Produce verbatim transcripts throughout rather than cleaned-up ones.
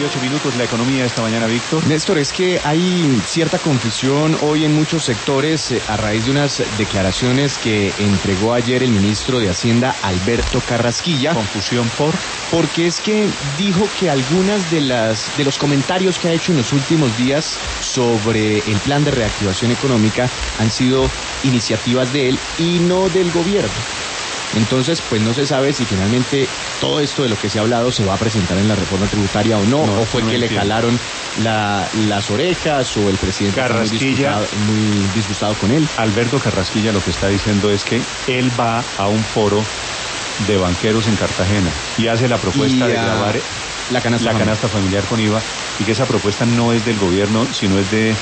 ocho minutos, la economía esta mañana, Víctor. Néstor, es que hay cierta confusión hoy en muchos sectores eh, a raíz de unas declaraciones que entregó ayer el ministro de Hacienda, Alberto Carrasquilla. Confusión por... Porque es que dijo que algunas de las de los comentarios que ha hecho en los últimos días sobre el plan de reactivación económica han sido iniciativas de él y no del gobierno. Entonces, pues no se sabe si finalmente todo esto de lo que se ha hablado se va a presentar en la reforma tributaria o no, no o fue no que entiendo. Le jalaron la, las orejas o el presidente está muy disgustado, muy disgustado con él. Alberto Carrasquilla lo que está diciendo es que él va a un foro de banqueros en Cartagena y hace la propuesta de grabar la canasta, la familiar. canasta familiar con I V A y que esa propuesta no es del gobierno, sino es de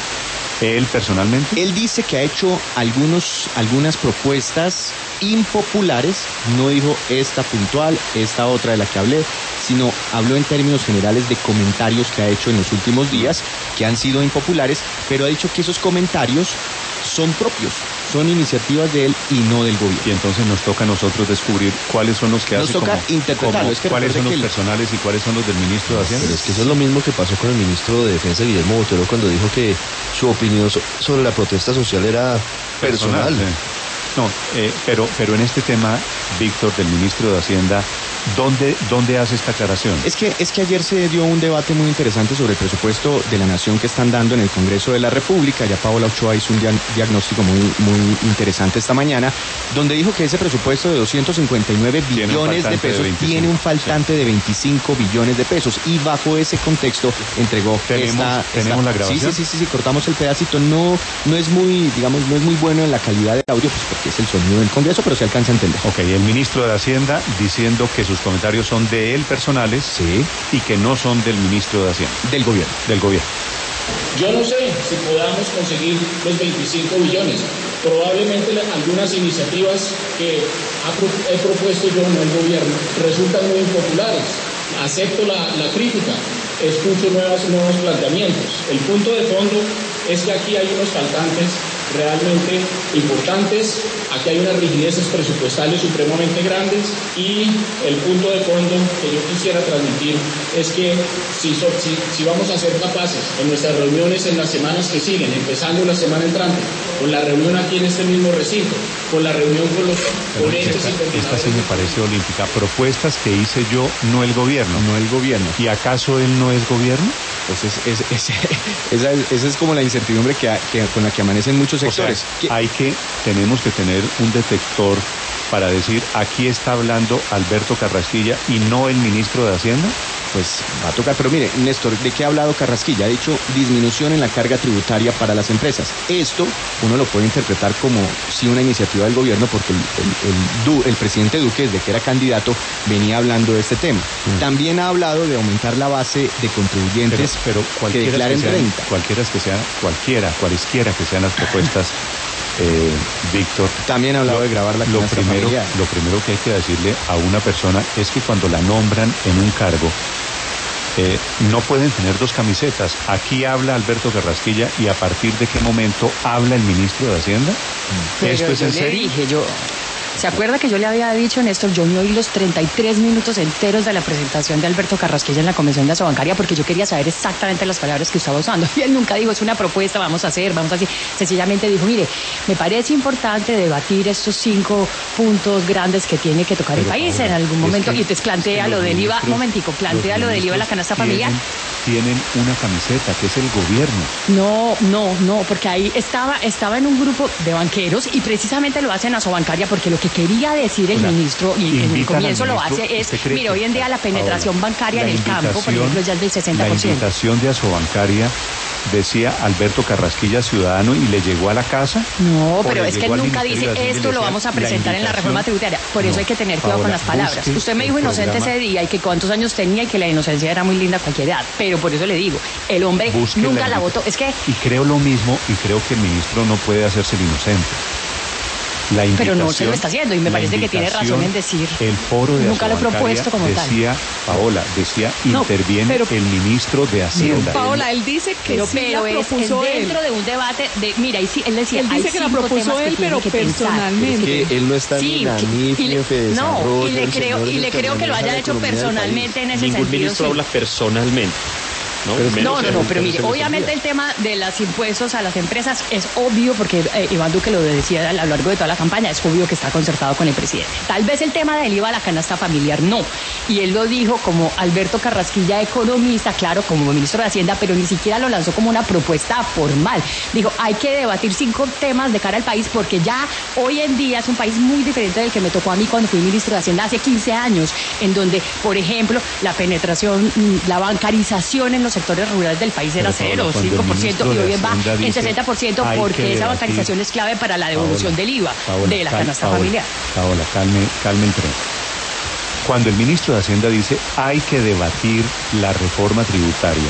él personalmente. Él dice que ha hecho algunos, algunas propuestas impopulares, no dijo esta puntual, esta otra de la que hablé, sino habló en términos generales de comentarios que ha hecho en los últimos días, que han sido impopulares, pero ha dicho que esos comentarios son propios, son iniciativas de él y no del gobierno. Y entonces nos toca a nosotros descubrir cuáles son los que nos hace toca como, interpretarlo, como, es que cuáles son los que personales y cuáles son los del ministro de Hacienda. Pero es que eso es lo mismo que pasó con el ministro de Defensa, Guillermo Botero, cuando dijo que su opinión sobre la protesta social era personal. personal sí. No, eh, pero, pero en este tema, Víctor, del ministro de Hacienda, ¿dónde, dónde hace esta aclaración? Es que, es que ayer se dio un debate muy interesante sobre el presupuesto de la nación que están dando en el Congreso de la República. Ya Paola Ochoa hizo un dia- diagnóstico muy, muy interesante esta mañana, donde dijo que ese presupuesto de doscientos cincuenta y nueve billones de pesos de tiene un faltante sí. de veinticinco billones de pesos. Y bajo ese contexto entregó ¿Tenemos, esta... ¿tenemos esta, la grabación? Sí, sí, sí, sí, cortamos el pedacito. No, no es muy, digamos, no es muy bueno en la calidad del audio, pues porque es el sonido del Congreso, pero se alcanza a entender. Ok, el ministro de Hacienda diciendo que sus comentarios son de él personales sí. y que no son del ministro de Hacienda. Del gobierno. Del gobierno. Yo no sé si podamos conseguir los veinticinco billones. Probablemente algunas iniciativas que he propuesto yo en el gobierno resultan muy impopulares. Acepto la, la crítica, escucho nuevos, nuevos planteamientos. El punto de fondo es que aquí hay unos faltantes realmente importantes, aquí hay unas rigideces presupuestales supremamente grandes y el punto de fondo que yo quisiera transmitir es que si, so, si, si vamos a ser capaces en nuestras reuniones en las semanas que siguen, empezando la semana entrante, con la reunión aquí en este mismo recinto, con la reunión con los ponentes esta, y coordinadores. Esta sí me parece olímpica. Propuestas que hice yo, no el gobierno. No el gobierno. ¿Y acaso él no es gobierno? Pues es, es, es, esa, es, esa es como la incertidumbre que, que con la que amanecen muchos sectores. O sea, hay que, tenemos que tener un detector para decir, aquí está hablando Alberto Carrasquilla y no el ministro de Hacienda. Pues va a tocar, pero mire, Néstor, ¿de qué ha hablado Carrasquilla? Ha dicho disminución en la carga tributaria para las empresas. Esto uno lo puede interpretar como sí una iniciativa del gobierno, porque el, el, el, el presidente Duque, desde que era candidato, venía hablando de este tema. Mm. También ha hablado de aumentar la base de contribuyentes pero, pero que declaren que sean, renta. Cualquiera que sean, cualquiera, cualesquiera que sean las propuestas, eh, Víctor. También ha hablado lo, de grabar la lo canasta primero, familiar. Lo primero que hay que decirle a una persona es que cuando la nombran en un cargo, Eh, no pueden tener dos camisetas. Aquí habla Alberto Carrasquilla y a partir de qué momento habla el ministro de Hacienda. Pero ¿Esto es yo en le serio? dije, yo, ¿se acuerda que yo le había dicho, Néstor, yo me oí los treinta y tres minutos enteros de la presentación de Alberto Carrasquilla en la Comisión de Asobancaria porque yo quería saber exactamente las palabras que estaba usando? Y él nunca dijo, es una propuesta, vamos a hacer, vamos a hacer. Sencillamente dijo, mire, me parece importante debatir estos cinco puntos grandes que tiene que tocar Pero, el país Paola, en algún momento. es que, y entonces plantea es que lo del I V A, ministros, momentico, plantea lo del I V A, la canasta tienen, familiar. Tienen una camiseta, que es el gobierno. No, no, no, porque ahí estaba, estaba en un grupo de banqueros y precisamente lo hace en Asobancaria porque lo que quería decir el Hola, ministro, y en el comienzo lo ministro, hace, es, que, mire, hoy en día la penetración ahora, bancaria la en el campo, por ejemplo, ya es del sesenta por ciento. La invitación de Asobancaria decía Alberto Carrasquilla ciudadano y le llegó a la casa. No, pero es que él nunca dice esto lo vamos a presentar la en la reforma tributaria. Por eso no, hay que tener cuidado Paola, con las palabras. busque Usted me dijo inocente programa, ese día y que cuántos años tenía y que la inocencia era muy linda a cualquier edad. Pero por eso le digo, el hombre nunca la, la votó. Es que... Y creo lo mismo y creo que el ministro no puede hacerse el inocente. La pero no se lo está haciendo y me parece que tiene razón en decir. El foro de nunca lo he propuesto como decía, tal. Paola, decía, No, interviene pero- el ministro de Hacienda. Paola, él dice que Pero, sí pero la es, es propuso él. dentro de un debate de, mira, y sí, él decía, Él dice hay que la cinco propuso temas que él, tiene pero que pensar. personalmente. Es que él no está Sí, ni en la que- N I F y ni le- en Fedesarrollo. no, y le el creo, señor y es le el creo que lo maneja haya la hecho economía del país. personalmente en ese Ningún sentido. ministro sí. habla personalmente. ¿no? Pero- Menos No, no, él. no, pero pero mire, se le obviamente olvida. el tema de los impuestos a las empresas es obvio, porque eh, Iván Duque lo decía a lo largo de toda la campaña, es obvio que está concertado con el presidente. Tal vez el tema del I V A a la canasta familiar no. Y él lo dijo como Alberto Carrasquilla, economista, claro, como ministro de Hacienda, pero ni siquiera lo lanzó como una propuesta formal. Dijo, hay que debatir cinco temas de cara al país, porque ya hoy en día es un país muy diferente del que me tocó a mí cuando fui ministro de Hacienda hace quince años, en donde, por ejemplo, la penetración, mm, la bancarización en los sectores rurales del país era Pero, Paola, cero, cuando el cinco por ciento, ministro y de hoy va Hacienda en dice, sesenta por ciento, hay que porque esa debatir. bancarización es clave para la devolución Paola, del I V A Paola, de la cal- canasta Paola, familiar. Paola, calme, calme el tren. Cuando el ministro de Hacienda dice hay que debatir la reforma tributaria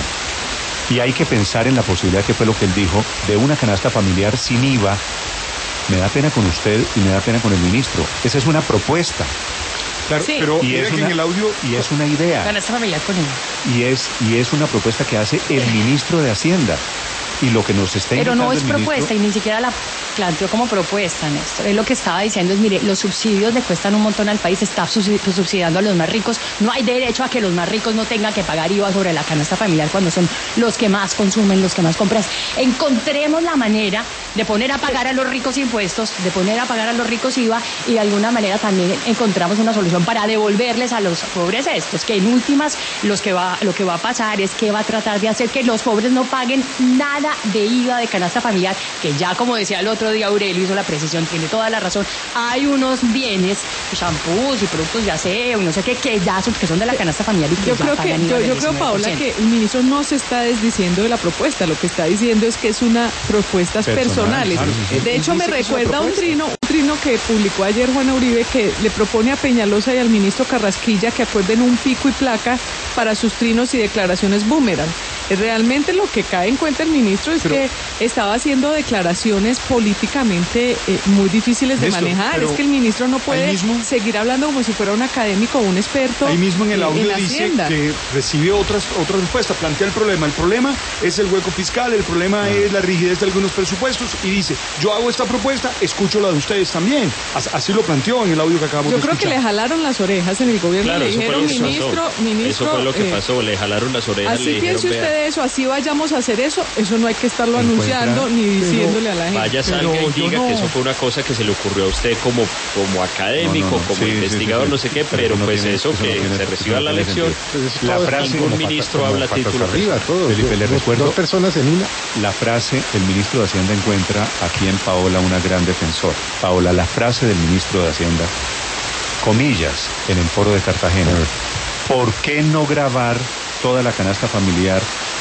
y hay que pensar en la posibilidad, que fue lo que él dijo, de una canasta familiar sin I V A, me da pena con usted y me da pena con el ministro. Esa es una propuesta Claro, Sí. pero y mira es, que una, en el audio y es una idea Canasta familiar con I V A. y es, y es una propuesta que hace el ministro de Hacienda. Y lo que nos está Pero indicando no es el ministro- propuesta y ni siquiera la planteó como propuesta, Néstor. Él lo que estaba diciendo es, mire, los subsidios le cuestan un montón al país, está subsidi- subsidiando a los más ricos. No hay derecho a que los más ricos no tengan que pagar I V A sobre la canasta familiar cuando son los que más consumen, los que más compran. Encontremos la manera de poner a pagar a los ricos impuestos, de poner a pagar a los ricos I V A y de alguna manera también encontramos una solución para devolverles a los pobres estos, que en últimas los que va, lo que va a pasar es que va a tratar de hacer que los pobres no paguen nada de I V A de canasta familiar, que ya como decía el otro día Aurelio, hizo la precisión, tiene toda la razón, hay unos bienes, shampoos y productos de aseo y no sé qué, que ya son, que son de la canasta familiar y que Yo ya creo que, pagan I V A yo, del yo creo, diecinueve por Paola, ciento. que el ministro no se está desdiciendo de la propuesta, lo que está diciendo es que es una propuestas Personal, personales. claro, sí, sí. De hecho, Él me dice que es una recuerda un propuesta. trino, un trino que publicó ayer Juana Uribe, que le propone a Peñalosa y al ministro Carrasquilla que acuerden un pico y placa para sus trinos y declaraciones boomerang. Eh, Realmente lo que cae en cuenta el ministro es Pero- que estaba haciendo declaraciones políticamente eh, muy difíciles de Néstor, manejar. pero Es que el ministro no puede ahí mismo- seguir hablando como si fuera un académico o un experto. Ahí mismo en el eh, audio la dice Hacienda. que recibe otras, otra respuesta, plantea el problema. El problema es el hueco fiscal, el problema es la rigidez de algunos presupuestos y dice, yo hago esta propuesta, escucho la de ustedes también. As- Así lo planteó en el audio que acabamos Yo de creo que escuchar. le jalaron las orejas en el gobierno Claro, y le eso fue dijeron, lo que ministro, pasó. ministro, Eso fue lo que eh, pasó, le jalaron las orejas, así le dijeron, piense usted "Vea, de eso, así vayamos a hacer eso, eso no hay que estarlo Encuentra- anunciando ni diciéndole a la gente. vaya, Pero salga y yo diga no- que eso fue una cosa que se le ocurrió a usted como, como académico, No, no, no. como Sí, sí, investigador, sí, sí. no sé qué, Pero pero no pues tiene- eso, eso no que tiene- se eso reciba no la tiene lección. sentido. La frase Ningún como ministro patas- habla a como patas título arriba, personal. todos. Felipe, le Dos- recuerdo dos personas en una. la frase, el ministro de Hacienda encuentra aquí en Paola una gran defensora. Paola, la frase del ministro de Hacienda, comillas, en el foro de Cartagena, ¿por qué no grabar toda la canasta familiar?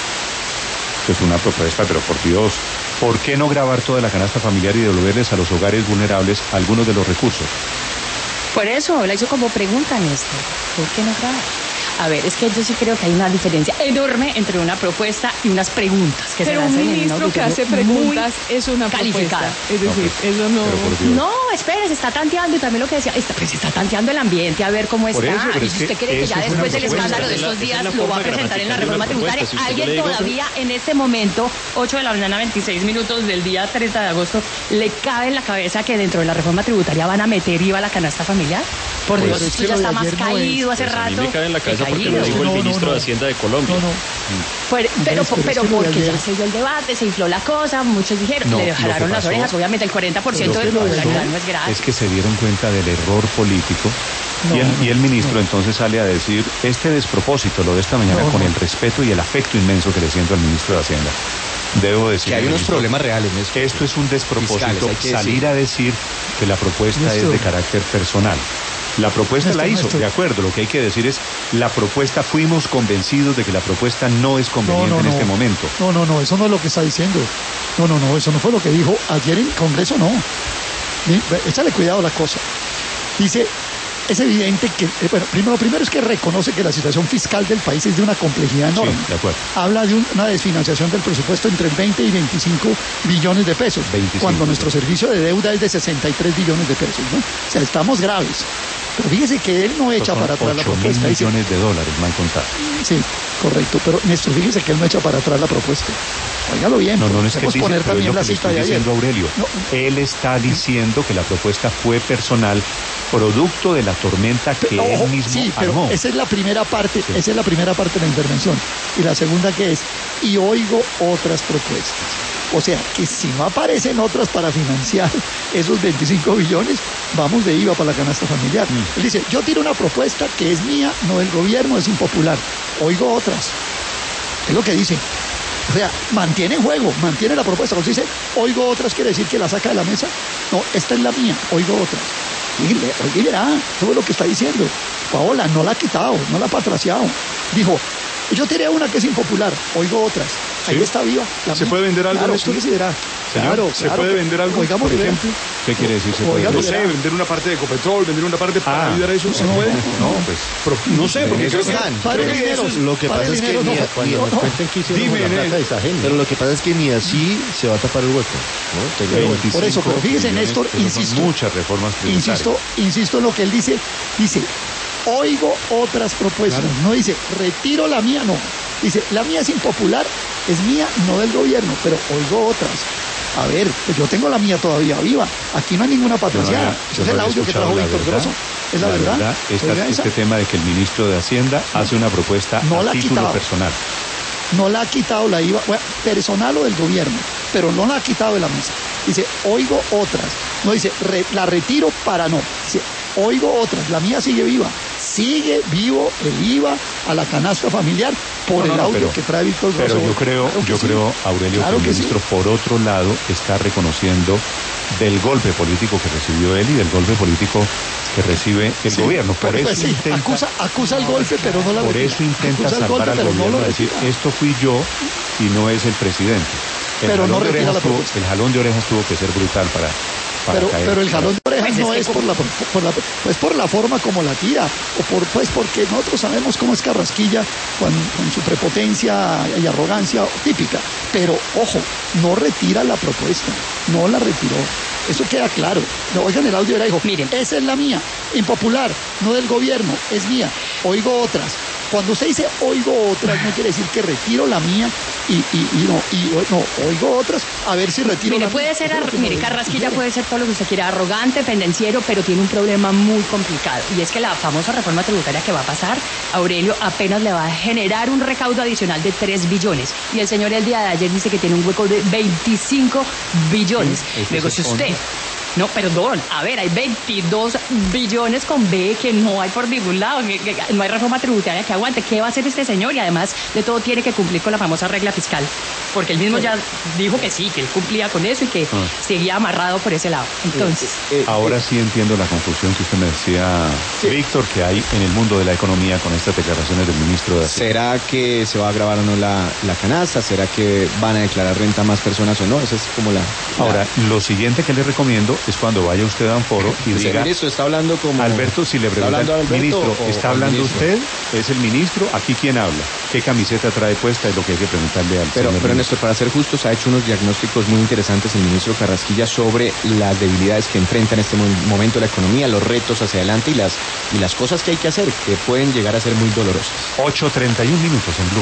Es una propuesta, pero por Dios, ¿por qué no grabar toda la canasta familiar y devolverles a los hogares vulnerables algunos de los recursos? Por eso la hizo como pregunta, Néstor. ¿Por qué no graba? A ver, es que yo sí creo que hay una diferencia enorme entre una propuesta y unas preguntas que Pero se un hacen en ministro que auditorio hace muy preguntas es una calificada. propuesta. Es decir, eso no... Pero por Dios. No, espere, se está tanteando y también lo que decía, está, pues se está tanteando el ambiente a ver cómo Por está. eso, pero y es si que usted cree que eso ya es después una del propuesta. escándalo de Esa es la- estos esa es días la lo va a forma de presentar en la gratificar reforma una tributaria. propuesta. Si usted Alguien le digo- todavía en este momento, ocho de la mañana, veintiséis minutos del día treinta de agosto, le cabe en la cabeza que dentro de la reforma tributaria van a meter I V A a la canasta familiar. Por Pues Dios, es esto que ya lo de está más ayer no caído es. hace Pues a mí rato. me cae en la que cabeza porque caído. lo dijo el No, no, ministro no. de Hacienda de Colombia. No, no. Pues, pero, Andrés, pero pero es que lo de porque ya ayer- se dio el debate, se infló la cosa, muchos dijeron, No, le lo que jalaron las pasó- orejas, obviamente el cuarenta por ciento Lo de que popularidad pasó no es gratis. es que se dieron cuenta del error político y, el, y el ministro entonces sale a decir este despropósito, lo de esta mañana, No, con no. el respeto y el afecto inmenso que le siento al ministro de Hacienda. Debo decir Que hay unos ministro, problemas reales en esto. esto es un despropósito, Fiscales, hay que salir decir. a decir que la propuesta es Néstor. de carácter personal. La propuesta Néstor, la hizo, Néstor. de acuerdo, lo que hay que decir es, la propuesta, fuimos convencidos de que la propuesta no es conveniente No, no, en no. este momento. No, no, no, eso no es lo que está diciendo. No, no, no, eso no fue lo que dijo ayer en el Congreso, no. Ni- Échale cuidado a la cosa. Dice, es evidente que, eh, bueno, primero, primero es que reconoce que la situación fiscal del país es de una complejidad enorme. Sí, de acuerdo. Habla de un- una desfinanciación del presupuesto entre veinte y veinticinco billones de pesos, veinticinco, cuando sí. nuestro servicio de deuda es de sesenta y tres billones de pesos, ¿no? O sea, estamos graves. Pero fíjese que él no echa Son para atrás la ocho mil propuesta. Dice, millones de dólares, mal contado. sí, correcto, pero Néstor, fíjese que él no echa para atrás la propuesta. Óigalo bien, No, no, no es que podemos dice, poner pero es también lo la que le cita estoy de ayer. diciendo a Aurelio. No. Él está diciendo que la propuesta fue personal, producto de la tormenta que Pero, ojo, él mismo sí, pero armó. esa es la primera parte, Sí. esa es la primera parte de la intervención. Y la segunda que es, y oigo otras propuestas. O sea, que si no aparecen otras para financiar esos veinticinco billones, vamos de I V A para la canasta familiar. Mm. Él dice, yo tiro una propuesta que es mía, no del gobierno, es impopular. Oigo otras. Es lo que dice. O sea, mantiene en juego, mantiene la propuesta. Cuando dice, oigo otras, quiere decir que la saca de la mesa. No, esta es la mía, oigo otras. Y le- oiga, y verá, eso es lo que está diciendo. Paola, no la ha quitado, no la ha patraciado. Dijo, yo tiré una que es impopular, oigo otras. Ahí Sí. está viva. la ¿Se mía. puede vender algo, Claro, Néstor? fíjese, verá. Señor, Claro, ¿se claro. puede vender algo, Oigamos, por verá. ejemplo? ¿Qué quiere decir? Se puede Oiga, No vender? sé, vender una parte de Ecopetrol, vender una parte para Ah. ayudar a eso, ¿se No, puede? No, pues Pero no sé, porque Eso creo que, están. Padre creo que dinero, eso es- Lo que padre pasa es que dinero, ni- no, cuando no, nos no. cuenten que hicieron Dime, con la Nene. plata de esa gente. Pero lo que pasa es que ni así se va a tapar el hueco, ¿no? Tenga en cuenta. Por eso, pero fíjese, millones, Néstor, pero son insisto. muchas reformas tributarias. Insisto, insisto en lo que él dice. Dice, oigo otras propuestas. No dice, retiro la mía, no. Dice, la mía es impopular, es mía, no del gobierno, pero oigo otras. A ver, pues yo tengo la mía todavía viva. Aquí no hay ninguna Yo no patrocinada. había- Ese yo es no el había audio que escuchado trajo la Víctor verdad. Grosso. Es la, verdad. esta- Oiga esa. este tema de que el ministro de Hacienda hace una propuesta No a la ha título quitado. personal. No la ha quitado la I V A, bueno, personal o del gobierno, pero no la ha quitado de la mesa. Dice, oigo otras. No dice, re- la retiro para no. Dice, oigo otras. La mía sigue viva. Sigue vivo el I V A a la canasta familiar por No, no, el no, audio pero- que trae Víctor Grosso. Pero yo creo, Claro que yo sí. creo, Aurelio, Claro que que el sí. ministro, por otro lado, está reconociendo del golpe político que recibió él y del golpe político que recibe el Sí, gobierno. Por pero, eso pues, sí, intenta, acusa, acusa el golpe, pero no la por retira. eso intenta Acusa el salvar golpe, al pero no gobierno, lo decir, retira. esto fui yo y no es el presidente. El Pero no jalón de retira orejas la tuvo- propuesta. el jalón de orejas tuvo que ser brutal para, para Pero, caer. pero el jalón de orejas Pues es no que es como- por la, por la, pues por la forma como la tira, o por, pues porque nosotros sabemos cómo es Carrasquilla con, con su prepotencia y arrogancia típica. Pero, ojo, no retira la propuesta, no la retiró. Eso queda claro. No, oigan el audio, era dijo, Miren. esa es la mía, impopular, no del gobierno, es mía, oigo otras. Cuando usted dice oigo otras, no quiere decir que retiro la mía y, y, y no, y no, oigo otras, a ver si retiro Mire, la puede mía. ser, Eso es lo ar- que mire, no- Carrasquilla quiere. puede ser todo lo que usted quiera, arrogante, pendenciero, pero tiene un problema muy complicado. Y es que la famosa reforma tributaria que va a pasar, Aurelio apenas le va a generar un recaudo adicional de tres billones. Y el señor el día de ayer dice que tiene un hueco de veinticinco billones. ese Luego, es si el fondo. usted... No, perdón, a ver, hay veintidós billones con B que no hay por ningún lado, que- que- no hay reforma tributaria que aguante. ¿Qué va a hacer este señor? Y además de todo tiene que cumplir con la famosa regla fiscal, porque él mismo ya dijo que sí, que él cumplía con eso y que Ah. seguía amarrado por ese lado. Entonces, Eh, Ahora sí entiendo la confusión que usted me decía, Víctor, que hay en el mundo de la economía con estas declaraciones del ministro de Hacienda. ¿Será que se va a grabar o no la, la canasta? ¿Será que van a declarar renta a más personas o no? Esa es como la... la- Ahora, lo siguiente que le recomiendo es cuando vaya usted a un foro y O sea, diga, ministro, está hablando como... Alberto, si le ¿Está preguntan, hablando Alberto ministro, o- ¿está o el hablando ministro? usted? ¿Es el ministro? ¿Aquí quién habla? ¿Qué camiseta trae puesta? Es lo que hay que preguntarle al Pero, señor pero ministro. Néstor, para ser justos, ha hecho unos diagnósticos muy interesantes el ministro Carrasquilla sobre las debilidades que enfrenta en este mo- momento la economía, los retos hacia adelante y las, y las cosas que hay que hacer, que pueden llegar a ser muy dolorosas. ocho treinta y un minutos en Blue.